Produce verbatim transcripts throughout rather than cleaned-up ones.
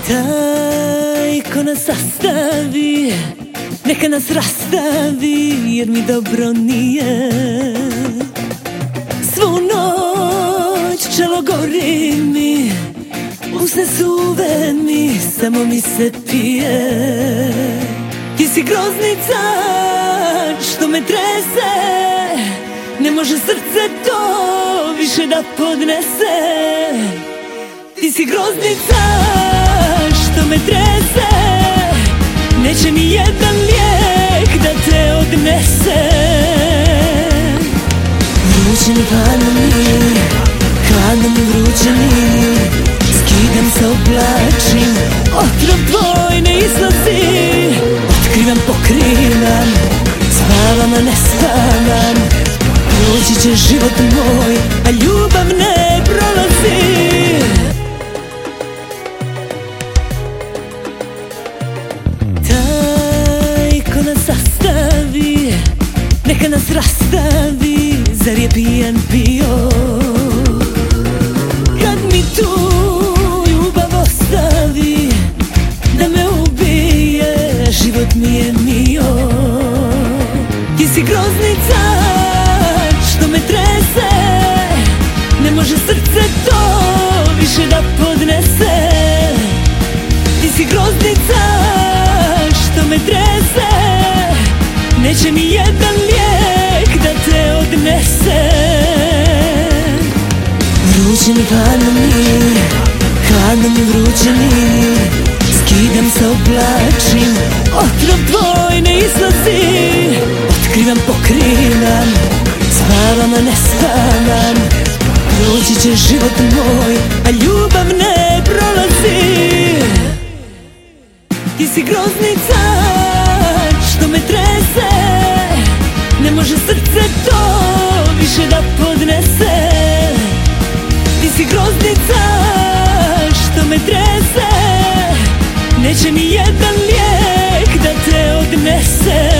Taj ko nas sastavi, neka nas rastavi, jer mi dobro nije. Svu noć čelo gori mi, usne suve mi, samo mi se pije. Ti si groznica što me trese, ne može srce to više da podnese. Ti si groznica što me trese, neće mi jedan lijek da te odnese. Vruće mi, hladno mi, hladno mi, vruće mi, skidam se, oblačim, otrov tvoj ne izlazi. Otkrivam, pokrivam, spavam, a ne spavam. Proći će život moj, a ljubav ne prolazi. Sastavi, neka nas rastavi, zar je pijan pio? Kad mi tu ljubav ostavi, da me ubije, život mi je mio. Ti si groznica što me trese, ne može srce to više da podnese. Ti si groznica što me trese, neće mi jedan lijek da te odnese. Vruće mi, hladno mi, hladno mi, vruće mi, skidam se, oblačim, otrov tvoj ne izlazi. Otkrivam, pokrivam, spavam, a ne spavam. Proći će život moj, a ljubav ne prolazi. Ti si groznica što me trese, ne može srce to više da podnese. Ti si groznica što me trese, neće mi jedan lijek da te odnese.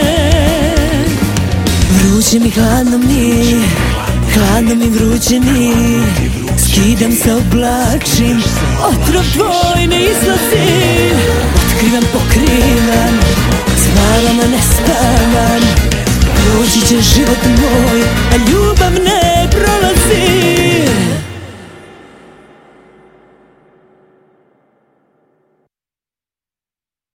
Vruće mi, hladno mi, hladno mi, vruće mi, skidam se, oblačim, otrov tvoj ne izlazi. Otkrivam, pokrivam, spavam, a ne spavam. Proći će život moj, a ljubav ne prolazi.